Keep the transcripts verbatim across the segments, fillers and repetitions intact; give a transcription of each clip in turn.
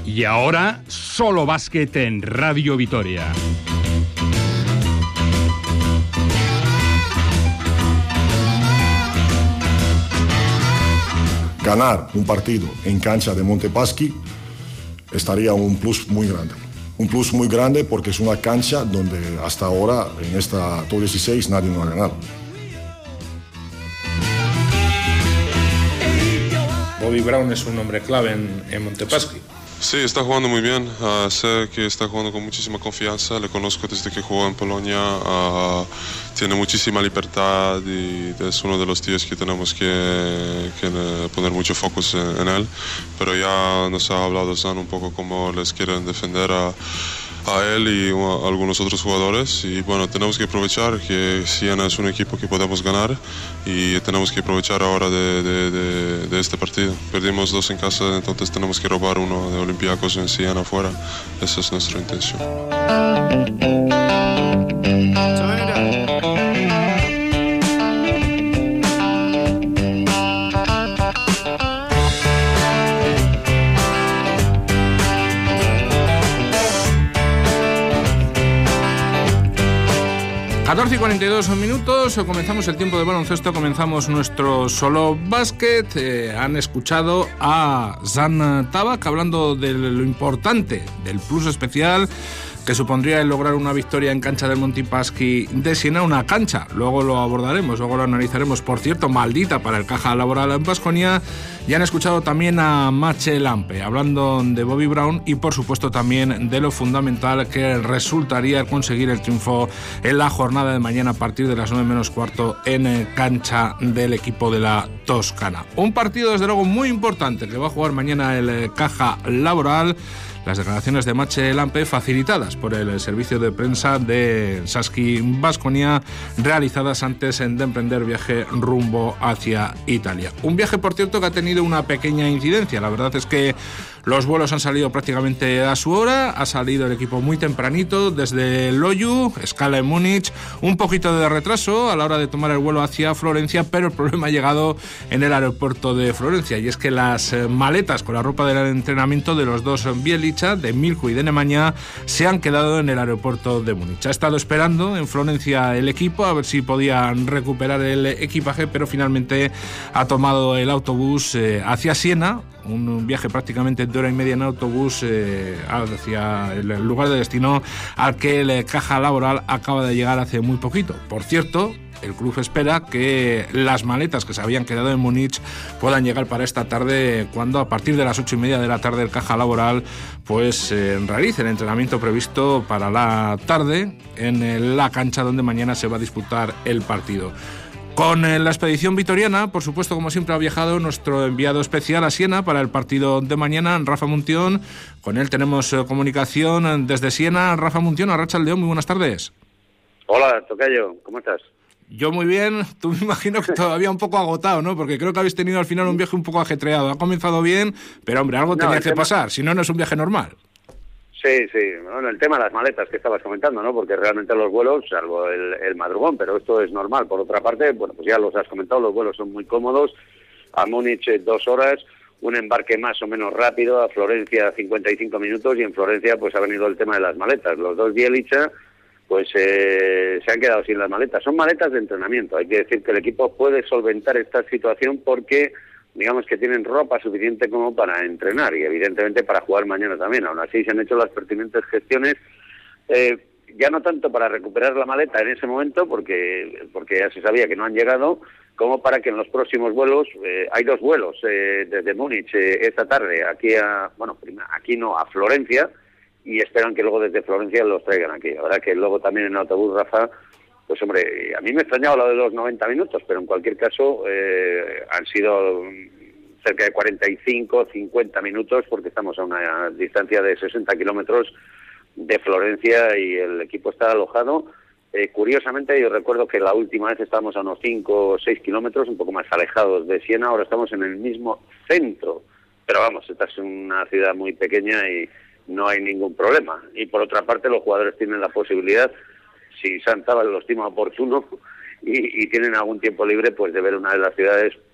Y ahora, solo básquet en Radio Vitoria. Ganar un partido en cancha de Montepaschi estaría un plus muy grande. Un plus muy grande porque es una cancha donde hasta ahora, en esta top dieciséis, nadie nos ha ganado. Bobby Brown es un hombre clave en, en Montepaschi. Sí, está jugando muy bien, uh, sé que está jugando con muchísima confianza, le conozco desde que jugó en Polonia, uh, tiene muchísima libertad y es uno de los tíos que tenemos que, que poner mucho focus en, en él, pero ya nos ha hablado Zan un poco cómo les quieren defender a, a él y a algunos otros jugadores, y bueno, tenemos que aprovechar que Siena es un equipo que podemos ganar y tenemos que aprovechar ahora de, de, de, de este partido. Perdimos dos en casa, entonces tenemos que robar uno de Olympiacos en Siena afuera. Esa es nuestra intención. catorce y cuarenta y dos minutos, comenzamos el tiempo de baloncesto, comenzamos nuestro solo básquet. Eh, han escuchado a Zan Tabak hablando de lo importante, del plus especial que supondría el lograr una victoria en cancha del Montepaschi de Siena, una cancha. Luego lo abordaremos, luego lo analizaremos. Por cierto, maldita para el Caja Laboral en Baskonia. Ya han escuchado también a Matxe Lampe hablando de Bobby Brown y por supuesto también de lo fundamental que resultaría conseguir el triunfo en la jornada de mañana a partir de las nueve menos cuarto en cancha del equipo de la Toscana. Un partido desde luego muy importante que va a jugar mañana el Caja Laboral. Las declaraciones de Matxe Lampe facilitadas por el servicio de prensa de Saski Baskonia, realizadas antes de emprender viaje rumbo hacia Italia. Un viaje, por cierto, que ha tenido una pequeña incidencia. La verdad es que los vuelos han salido prácticamente a su hora, ha salido el equipo muy tempranito desde Loiu, escala en Múnich, un poquito de retraso a la hora de tomar el vuelo hacia Florencia, pero el problema ha llegado en el aeropuerto de Florencia, y es que las maletas con la ropa del entrenamiento de los dos Bielicha, de Milko y de Nemanja, se han quedado en el aeropuerto de Múnich. Ha estado esperando en Florencia el equipo a ver si podían recuperar el equipaje, pero finalmente ha tomado el autobús eh, hacia Siena, un viaje prácticamente de hora y media en autobús eh, hacia el lugar de destino al que el Caja Laboral acaba de llegar hace muy poquito. Por cierto, el club espera que las maletas que se habían quedado en Múnich puedan llegar para esta tarde, cuando a partir de las ocho y media de la tarde el Caja Laboral pues eh, realice el entrenamiento previsto para la tarde en la cancha donde mañana se va a disputar el partido. Con la expedición vitoriana, por supuesto, como siempre, ha viajado nuestro enviado especial a Siena para el partido de mañana, Rafa Muntión. Con él tenemos comunicación desde Siena. Rafa Muntión, Arratsaldeon, muy buenas tardes. Hola, tocayo, ¿cómo estás? Yo muy bien, tú me imagino que todavía un poco agotado, ¿no? Porque creo que habéis tenido al final un viaje un poco ajetreado. Ha comenzado bien, pero hombre, algo no, tenía que tema... pasar, si no, no es un viaje normal. Sí, sí, bueno, el tema de las maletas que estabas comentando, ¿no? Porque realmente los vuelos, salvo el, el madrugón, pero esto es normal. Por otra parte, bueno, pues ya los has comentado, los vuelos son muy cómodos. A Múnich dos horas, un embarque más o menos rápido, a Florencia cincuenta y cinco minutos, y en Florencia pues ha venido el tema de las maletas. Los dos Bielicha pues eh, se han quedado sin las maletas. Son maletas de entrenamiento. Hay que decir que el equipo puede solventar esta situación porque digamos que tienen ropa suficiente como para entrenar y evidentemente para jugar mañana también. Aún así se han hecho las pertinentes gestiones, eh, ya no tanto para recuperar la maleta en ese momento, porque porque ya se sabía que no han llegado, como para que en los próximos vuelos, eh, hay dos vuelos eh, desde Múnich eh, esta tarde, aquí a, bueno, aquí no, a Florencia, y esperan que luego desde Florencia los traigan aquí. La verdad que luego también en autobús, Rafa, pues hombre, a mí me extrañaba lo de los noventa minutos, pero en cualquier caso eh, han sido cerca de cuarenta y cinco, cincuenta minutos, porque estamos a una distancia de sesenta kilómetros de Florencia y el equipo está alojado. Eh, curiosamente, yo recuerdo que la última vez estábamos a unos cinco o seis kilómetros, un poco más alejados de Siena, ahora estamos en el mismo centro. Pero vamos, esta es una ciudad muy pequeña y no hay ningún problema. Y por otra parte, los jugadores tienen la posibilidad, si Santabal lo estima oportuno y, y tienen algún tiempo libre, pues de ver una de las ciudades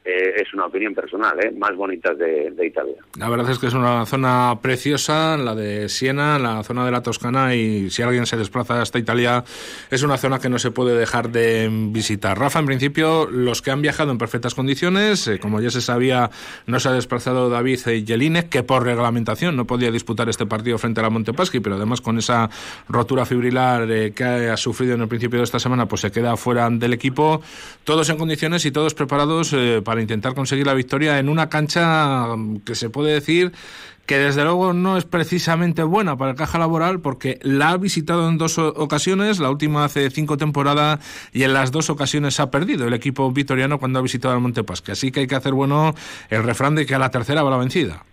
Eh, es una opinión personal, ¿eh? Más bonitas de, de Italia. La verdad es que es una zona preciosa, la de Siena, la zona de la Toscana, y si alguien se desplaza hasta Italia, es una zona que no se puede dejar de visitar. Rafa, en principio, los que han viajado en perfectas condiciones, eh, como ya se sabía, no se ha desplazado David Jelinek, que por reglamentación no podía disputar este partido frente a la Montepaschi, pero además con esa rotura fibrilar eh, que ha sufrido en el principio de esta semana, pues se queda fuera del equipo. Todos en condiciones y todos preparados eh, para intentar conseguir la victoria en una cancha que se puede decir que desde luego no es precisamente buena para el Caja Laboral, porque la ha visitado en dos ocasiones, la última hace cinco temporadas, y en las dos ocasiones ha perdido el equipo vitoriano cuando ha visitado el Montepaschi. Así que hay que hacer bueno el refrán de que a la tercera va la vencida.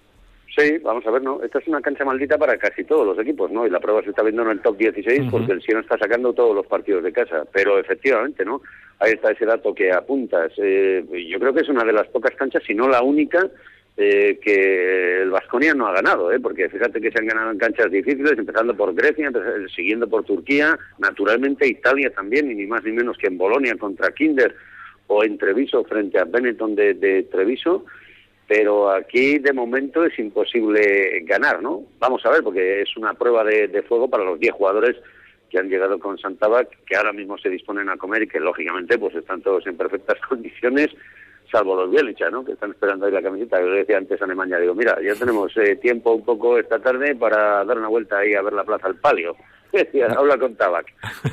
Sí, vamos a ver, ¿no? Esta es una cancha maldita para casi todos los equipos, ¿no? Y la prueba se está viendo en el top dieciséis, uh-huh, porque el Siena está sacando todos los partidos de casa. Pero efectivamente, ¿no? Ahí está ese dato que apuntas. Eh, yo creo que es una de las pocas canchas, si no la única, eh, que el Baskonia no ha ganado, ¿eh? Porque fíjate que se han ganado en canchas difíciles, empezando por Grecia, siguiendo por Turquía, naturalmente Italia también, y ni más ni menos que en Bolonia contra Kinder, o en Treviso frente a Benetton de, de Treviso. Pero aquí de momento es imposible ganar, ¿no? Vamos a ver, porque es una prueba de, de fuego para los diez jugadores que han llegado con Sant'Abac, que ahora mismo se disponen a comer y que lógicamente pues están todos en perfectas condiciones, salvo los Bielicha, ¿no? Que están esperando ahí la camiseta. Yo le decía antes a Alemania, digo, mira, ya tenemos eh, tiempo un poco esta tarde para dar una vuelta ahí a ver la Plaza del Palio. Decía, habla con Tabac.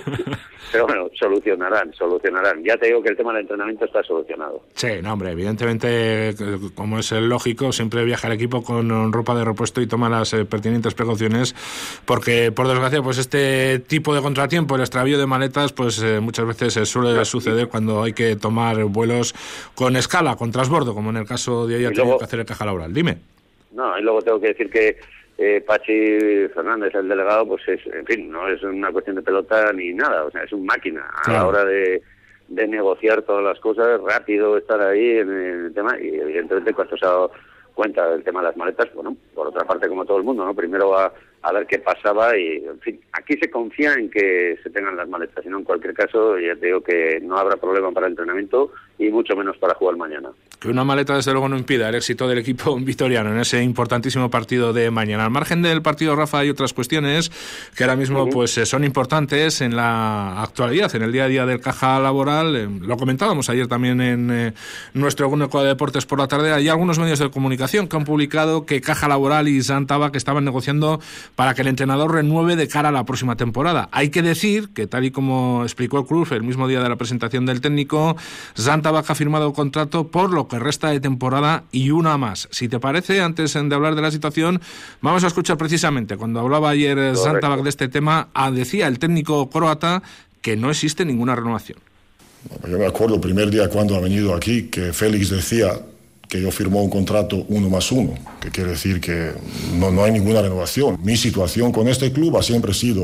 Pero bueno, solucionarán, solucionarán. Ya te digo que el tema del entrenamiento está solucionado. Sí, no, hombre, evidentemente, como es lógico, siempre viaja el equipo con ropa de repuesto y toma las eh, pertinentes precauciones, porque, por desgracia, pues este tipo de contratiempo, el extravío de maletas, pues eh, muchas veces eh, suele claro, suceder cuando hay que tomar vuelos con escala, con transbordo, como en el caso de hoy ha tenido que hacer el Caja Laboral. Dime. No, y luego tengo que decir que Eh, Pachi Fernández, el delegado, pues es, en fin, no es una cuestión de pelota ni nada, o sea, es un máquina a claro. la hora de, de negociar todas las cosas, rápido estar ahí en el tema, y evidentemente cuando se ha dado cuenta del tema de las maletas, bueno, por otra parte como todo el mundo, ¿no? Primero a, a ver qué pasaba y, en fin, aquí se confía en que se tengan las maletas, sino en cualquier caso ya te digo que no habrá problema para el entrenamiento y mucho menos para jugar mañana. Que una maleta desde luego no impida el éxito del equipo vitoriano en ese importantísimo partido de mañana. Al margen del partido, Rafa, hay otras cuestiones que ahora mismo uh-huh. pues son importantes en la actualidad, en el día a día del Caja Laboral. Eh, lo comentábamos ayer también en eh, nuestro Grupo de Deportes por la tarde. Hay algunos medios de comunicación que han publicado que Caja Laboral y Sant'Abac estaban negociando para que el entrenador renueve de cara a la próxima temporada. Hay que decir que, tal y como explicó el club el mismo día de la presentación del técnico, Sant'Abac ha firmado contrato por lo que resta de temporada y una más. Si te parece, antes de hablar de la situación, vamos a escuchar precisamente cuando hablaba ayer Sant'Abac de este tema, a, decía el técnico croata que no existe ninguna renovación. Yo me acuerdo el primer día cuando ha venido aquí que Félix decía que yo firmó un contrato uno más uno, que quiere decir que no, no hay ninguna renovación. Mi situación con este club ha siempre sido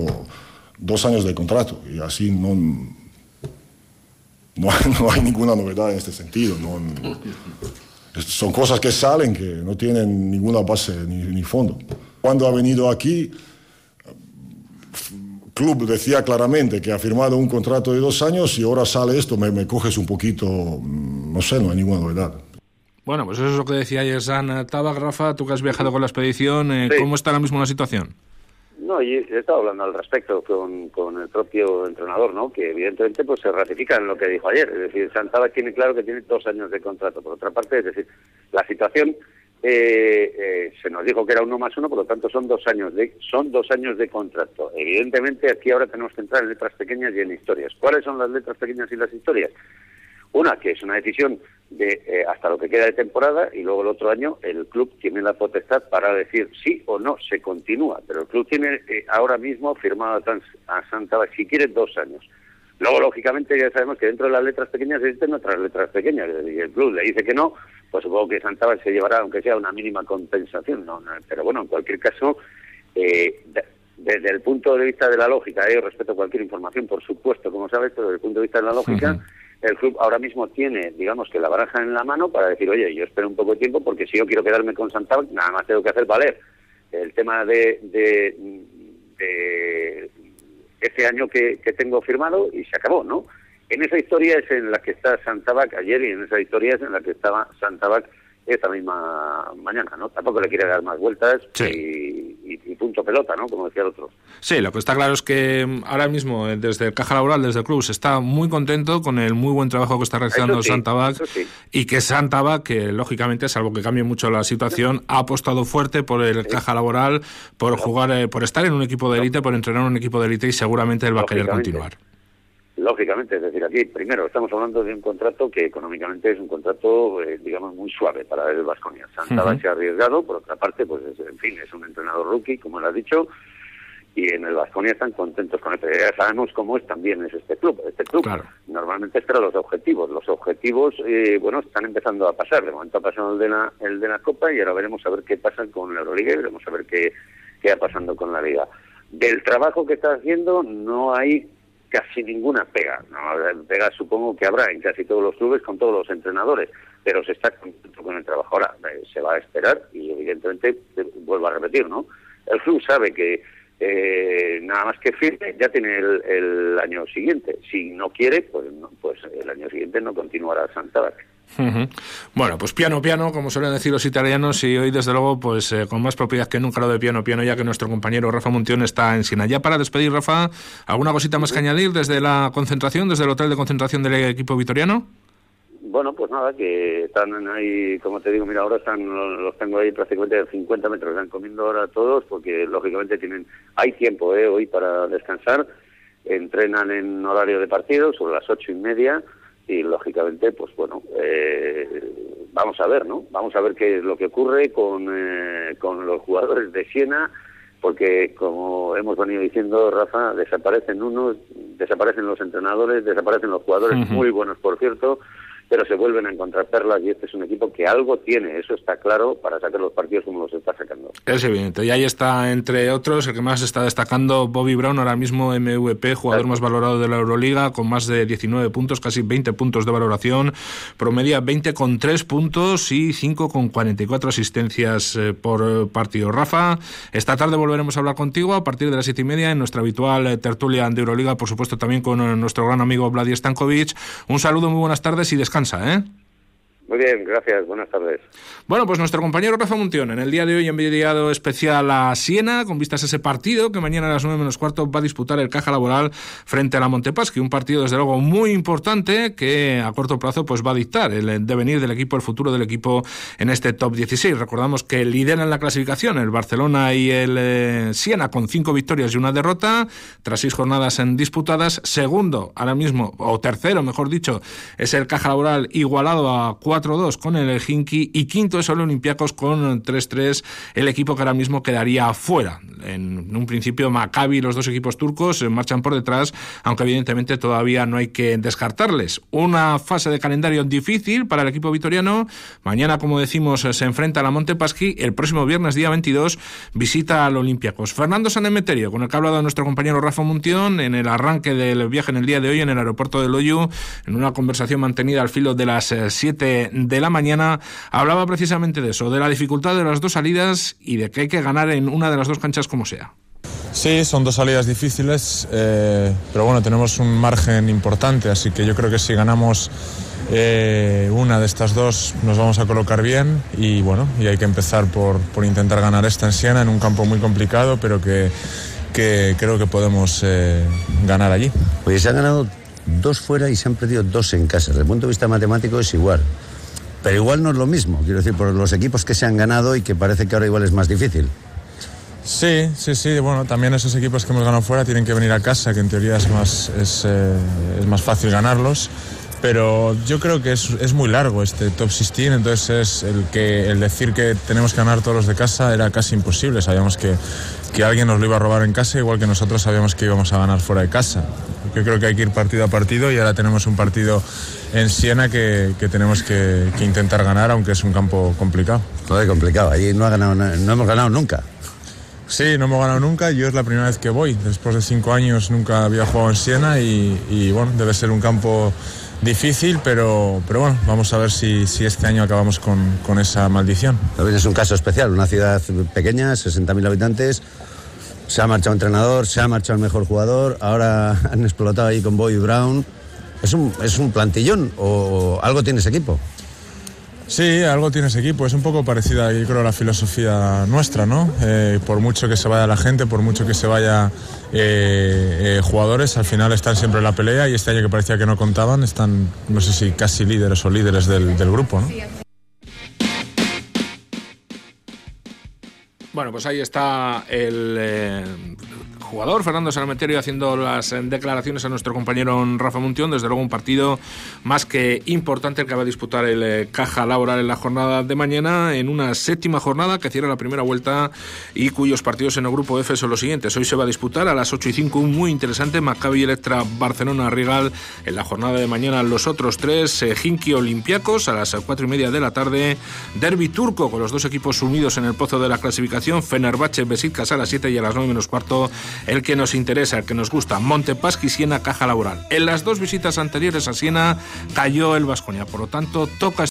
dos años de contrato y así no, no, no hay ninguna novedad en este sentido. No, son cosas que salen que no tienen ninguna base ni, ni fondo. Cuando ha venido aquí, el club decía claramente que ha firmado un contrato de dos años y ahora sale esto, me, me coges un poquito, no sé, no hay ninguna novedad. Bueno, pues eso es lo que decía ayer Sant'Abac. Rafa, tú que has viajado con la expedición, eh, sí. ¿cómo está ahora mismo la situación? No, y he estado hablando al respecto con, con el propio entrenador, ¿no? Que evidentemente pues se ratifica en lo que dijo ayer. Es decir, Sant'Abac tiene claro que tiene dos años de contrato. Por otra parte, es decir, la situación eh, eh, se nos dijo que era uno más uno, por lo tanto son dos años de son dos años de contrato. Evidentemente aquí ahora tenemos que entrar en letras pequeñas y en historias. ¿Cuáles son las letras pequeñas y las historias? Una, que es una decisión de eh, hasta lo que queda de temporada, y luego el otro año el club tiene la potestad para decir sí o no, se continúa. Pero el club tiene eh, ahora mismo firmado a, a Sant'Abac, si quiere, dos años. Luego, lógicamente, ya sabemos que dentro de las letras pequeñas existen otras letras pequeñas. Y el club le dice que no, pues supongo que Sant'Abac se llevará, aunque sea una mínima compensación. No, no, pero bueno, en cualquier caso, eh, de, desde el punto de vista de la lógica, eh, yo respeto cualquier información, por supuesto, como sabes, pero desde el punto de vista de la lógica... Uh-huh. El club ahora mismo tiene, digamos, que la baraja en la mano para decir, oye, yo espero un poco de tiempo porque si yo quiero quedarme con Sant'Abac, nada más tengo que hacer valer el tema de, de, de ese año que, que tengo firmado y se acabó, ¿no? En esa historia es en la que está Santabac ayer y en esa historia es en la que estaba Santabac esta misma mañana, ¿no? Tampoco le quiere dar más vueltas sí. y, y, y punto pelota, ¿no? Como decía el otro. Sí, lo que está claro es que ahora mismo desde el Caja Laboral, desde el club, se está muy contento con el muy buen trabajo que está realizando sí, Santabac sí. y que Santabac, que lógicamente, salvo que cambie mucho la situación, ha apostado fuerte por el sí. Caja Laboral, por no. jugar, eh, por estar en un equipo de élite, no. por entrenar en un equipo de élite y seguramente él va a querer continuar. Lógicamente, es decir, aquí primero estamos hablando de un contrato que económicamente es un contrato, eh, digamos, muy suave para el Baskonia. Santabac uh-huh. se ha arriesgado, por otra parte, pues es, en fin, es un entrenador rookie, como lo has dicho, y en el Baskonia están contentos con esto. Ya sabemos cómo es también es este club. Este club claro. normalmente espera los objetivos. Los objetivos, eh, bueno, están empezando a pasar. De momento ha pasado el de la, el de la Copa y ahora veremos a ver qué pasa con la Euroliga y veremos a ver qué, qué va pasando con la Liga. Del trabajo que está haciendo no hay casi ninguna pega, ¿no? Pega supongo que habrá en casi todos los clubes con todos los entrenadores, pero se está contento con el trabajo. Ahora, eh, se va a esperar y evidentemente, eh, vuelvo a repetir, ¿no? El club sabe que eh, nada más que firme ya tiene el, el año siguiente. Si no quiere, pues, no, pues el año siguiente no continuará Santabac. Uh-huh. Bueno, pues piano, piano, como suelen decir los italianos, y hoy desde luego pues eh, con más propiedad que nunca lo de piano, piano, ya que nuestro compañero Rafa Muntión está en Siena. Ya para despedir, Rafa, ¿alguna cosita más que añadir desde la concentración, desde el hotel de concentración del equipo vitoriano? Bueno, pues nada, que están ahí, como te digo, mira, ahora están los tengo ahí prácticamente a cincuenta metros, están comiendo ahora todos, porque lógicamente tienen hay tiempo eh, hoy para descansar, entrenan en horario de partido, sobre las ocho y media, y lógicamente, pues bueno, eh, vamos a ver, ¿no? Vamos a ver qué es lo que ocurre con, eh, con los jugadores de Siena, porque como hemos venido diciendo, Rafa, desaparecen unos, desaparecen los entrenadores, desaparecen los jugadores, uh-huh. muy buenos por cierto, pero se vuelven a encontrar perlas y este es un equipo que algo tiene, eso está claro, para sacar los partidos como los está sacando. Es evidente, y ahí está, entre otros, el que más está destacando, Bobby Brown, ahora mismo M V P, jugador claro. más valorado de la Euroliga, con más de diecinueve puntos, casi veinte puntos de valoración, promedia veinte con tres puntos y cinco con cuarenta y cuatro asistencias eh, por partido. Rafa, esta tarde volveremos a hablar contigo a partir de las siete y media en nuestra habitual eh, tertulia de Euroliga, por supuesto también con eh, nuestro gran amigo Vladi Stankovic. Un saludo, muy buenas tardes y descansa. ¿Eh? Muy bien, gracias, buenas tardes. Bueno, pues nuestro compañero Rafa Muntión, en el día de hoy enviado especial a Siena, con vistas a ese partido que mañana a las nueve menos cuarto va a disputar el Caja Laboral frente a la Montepaschi, un partido desde luego muy importante que a corto plazo pues va a dictar el devenir del equipo, el futuro del equipo en este top dieciséis. Recordamos que lideran la clasificación el Barcelona y el eh, Siena con cinco victorias y una derrota, tras seis jornadas en disputadas. Segundo, ahora mismo, o tercero mejor dicho, es el Caja Laboral, igualado a cuatro dos con el Helsinki, y quinto es el Olympiacos con tres tres, el equipo que ahora mismo quedaría fuera. En un principio Maccabi y los dos equipos turcos marchan por detrás, aunque evidentemente todavía no hay que descartarles. Una fase de calendario difícil para el equipo vitoriano. Mañana, como decimos, se enfrenta a la Montepaschi. El próximo viernes, día veintidós, visita al Olympiacos. Fernando San Emeterio, con el que ha hablado nuestro compañero Rafa Muntión en el arranque del viaje en el día de hoy en el aeropuerto de Loiu, en una conversación mantenida al filo de las siete de la mañana, hablaba precisamente de eso, de la dificultad de las dos salidas y de que hay que ganar en una de las dos canchas como sea. Sí, son dos salidas difíciles, eh, pero bueno, tenemos un margen importante, así que yo creo que si ganamos eh, una de estas dos nos vamos a colocar bien y bueno, y hay que empezar por, por intentar ganar esta en Siena, en un campo muy complicado, pero que, que creo que podemos eh, ganar allí. Oye, se han ganado dos fuera y se han perdido dos en casa. Desde el punto de vista matemático es igual. Pero igual no es lo mismo, quiero decir, por los equipos que se han ganado y que parece que ahora igual es más difícil. Sí, sí, sí, bueno, también esos equipos que hemos ganado fuera tienen que venir a casa, que en teoría es más, es, eh, es más fácil ganarlos, pero yo creo que es, es muy largo este top dieciséis, entonces es el, que, el decir que tenemos que ganar todos los de casa era casi imposible, sabíamos que, que alguien nos lo iba a robar en casa, igual que nosotros sabíamos que íbamos a ganar fuera de casa. Yo creo que hay que ir partido a partido y ahora tenemos un partido en Siena que, que tenemos que, que intentar ganar, aunque es un campo complicado. Todo es complicado, allí no, ha ganado, no hemos ganado nunca. Sí, no hemos ganado nunca, yo es la primera vez que voy, después de cinco años nunca había jugado en Siena y, y bueno, debe ser un campo difícil, pero, pero bueno, vamos a ver si, si este año acabamos con, con esa maldición. También es un caso especial, una ciudad pequeña, sesenta mil habitantes, se ha marchado entrenador, se ha marchado el mejor jugador, ahora han explotado ahí con Bobby Brown, ¿Es un, es un plantillón o algo tiene ese equipo? Sí, algo tiene ese equipo, es un poco parecida, yo creo, a la filosofía nuestra, ¿no? Eh, por mucho que se vaya la gente, por mucho que se vaya eh, eh, jugadores, al final están siempre en la pelea, y este año que parecía que no contaban, están, no sé si casi líderes o líderes del, del grupo, ¿no? Bueno, pues ahí está el eh, jugador Fernando Sanemeterio haciendo las eh, declaraciones a nuestro compañero Rafa Muntión. Desde luego un partido más que importante el que va a disputar el eh, Caja Laboral en la jornada de mañana, en una séptima jornada que cierra la primera vuelta y cuyos partidos en el grupo F son los siguientes. Hoy se va a disputar a las ocho y cinco un muy interesante Maccabi Electra Barcelona Rigal. En la jornada de mañana los otros tres, eh, Hinki Olympiacos a las cuatro y media de la tarde, derbi turco con los dos equipos sumidos en el pozo de la clasificación, Fenerbahce Besiktas a las siete, y a las nueve menos cuarto el que nos interesa, el que nos gusta, Montepaschi Siena Caja Laboral. En las dos visitas anteriores a Siena cayó el Baskonia, por lo tanto toca